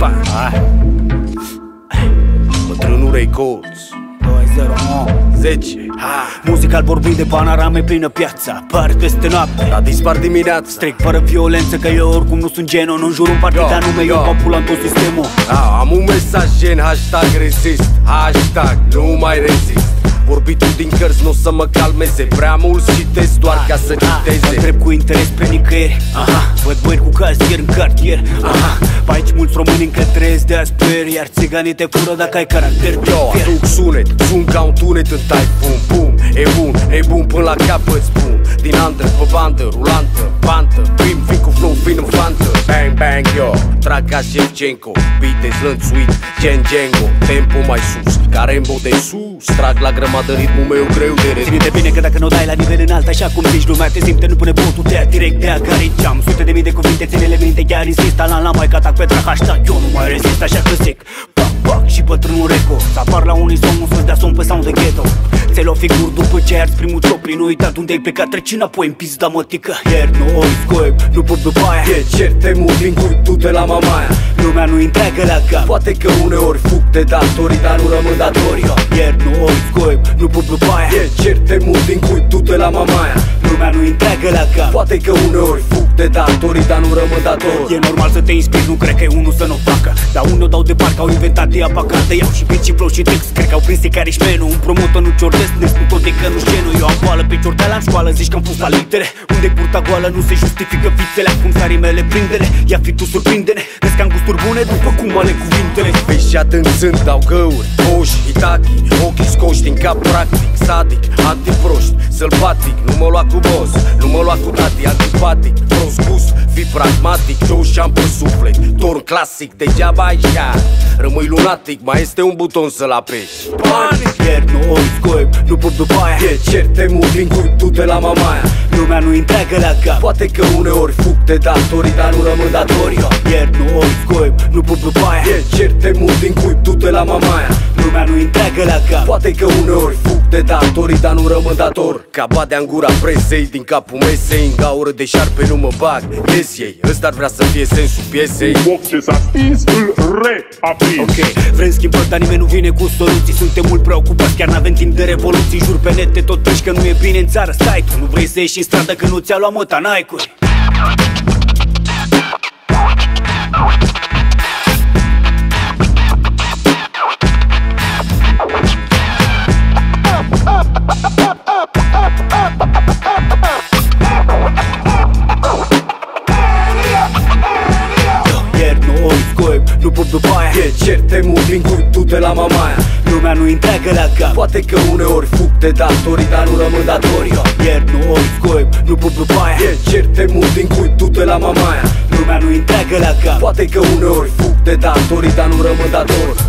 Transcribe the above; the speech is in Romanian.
Bătrânul Records 10. Muzical vorbind de panorame plină piața. Par peste noapte, dar dispar dimineața. Stric fără violență, că eu oricum nu sunt genul. Nu jur un partid anume, eu popula în tot sistemul. Am un mesaj gen hashtag rezist, hashtag nu mai rezist. Vorbitul din cărți nu o să mă calmeze. Prea mult citesc doar ca să citeze. Mă întreb cu interes pe nicăieri. Văd băi cu cazier în cartier. Pe aici mulți români încă trăiesc de asper, iar țiganii te fură dacă ai caracter. Eu aduc sunet, sun ca un tunet în taifun. Bum, e bun până la capăt spun. Din andă pe bandă, rulantă, pantă. Prim, vin cu flow, vin în fantă. Bang, bang, yo, trag ca Shevchenko. Beat-e zlănțuit, gen Django. Tempo mai sus, ca Rambo de sus. Trag la grămadă, ritmul meu greu de redus. Ține bine că dacă nu dai la nivel înalt, așa cum zici lumea te simte, nu pune botul, te ia direct de acariciam. Sute de mii de cuvinte, ține-le minte, chiar insist. La mai ca tac pe tra, hashtag eu nu mai rezist, așa că zic pac și bătrânul Reco. Să apar la unison, nu să-ți dea somn pe sound de ghetto. Ți-ai luat figur după ce ai ars primul ciopri. Nu uita unde ai plecat, treci înapoi în pizda mătică. Ieri nu ori scoip, nu pot pe baia. E cer te mult din cui du-te la mamaia. Lumea nu întreagă la cap. Poate că uneori fug de datorii, dar nu rămân datorii. Ieri nu ori scoip, nu pot pe baia. E cer te mult din cui du-te la mamaia. Lumea nu întreagă la cap. Poate că uneori fug de datorii, dar nu rămân datorii. E normal să te inspiri, nu cred că e unul să nu facă. Dar unul dau de parcă au inventat de apa carte. Iau și beat și flow și text, cred că au prins Carișmenul. Un promotor nu ciordesc, ne spun tot de că nu știu. Eu am boală pe ciordeala în școală, zici că am pus la litere. Unde curta goală nu se justifică fițele. Acum sa rimele prindele, ia fi tu surprinde-ne. Vezi că am gusturi bune după cum ale cuvintele. Peșat în țânt, dau găuri, coși, hitaki, ochii scoși din cap practic. Sadic, antiproști, sălbatic. Nu mă lua cu boss, nu mă lua cu tati. Antipatic, prost gust, fi pragmatic. Joe și-am pe suflet, torn clasic. Degeaba așa, rămâi lunatic. Mai este un buton să-l apeși. Panic! Ieri nu ori scoip, nu pot după aia. E cer te mult din cui du-te la mamaia. Lumea nu întreagă la cap. Poate că uneori fug de datorii, dar nu rămân datorii. Ieri nu ori scoip, nu pot după aia. E cer te mult din cui du-te la mamaia. Lumea nu întreagă la cap. Poate că uneori fug de datorii, dar nu rămân dator. Ca badea în gura presei, din capul mesei. În gaură de șarpe nu mă bag, ies ei. Ăsta ar vrea să fie sensul piesei. Foc ce s-a stins, îl reaprins. Ok, vrem schimbări, dar nimeni nu vine cu soluții. Suntem mult preocupați, chiar n-avem timp de revoluții. Jur pe net, te tot pleci că nu e bine în țară. Stai tu, nu vrei să ieși în stradă că nu ți-a luat măta, Nike-uri. Nu pot după aia. E cer te mult din cui du-te la mamaia. Lumea nu întreagă la cap. Poate că uneori fug de datorii, dar nu rămân datorii. Ieri nu ori scoip, nu pot după aia. E cer te mult din cui du-te la mamaia. Lumea nu întreagă la cap. Poate că uneori fug de datorii, dar nu rămân dator.